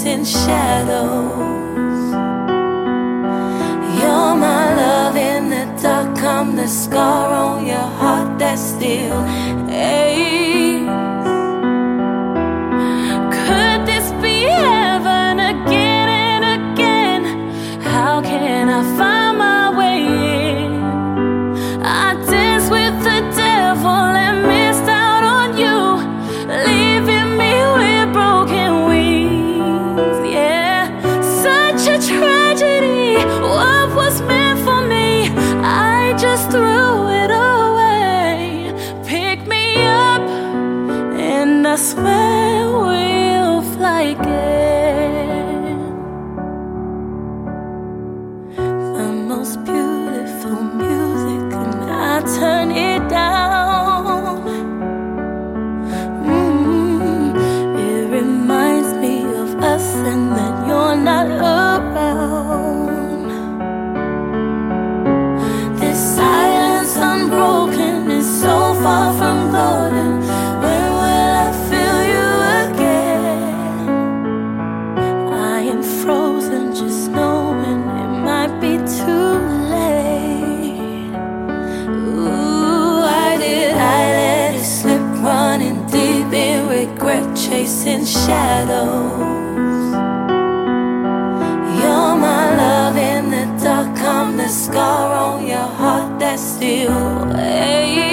chasing shadows. You're my love in the dark, I'm the scar on your heart that still aches. Could this be heaven again and again? How can I find my way in? I danced with the devil and missed out on you, leaving me with broken wings. Yeah, such a tragedy. What was meant for me, I just threw it away. Pick me up and I swear we'll fly again. The most beautiful music and I turn it down. It reminds me of us and that you're not around. This silence unbroken is so far from golden. When will I feel you again? I am frozen just knowing it might be too late. Ooh, why did I let it slip, running deep in regret, chasing shadows? You're my love in the dark, I'm the scar on your heart that still aches.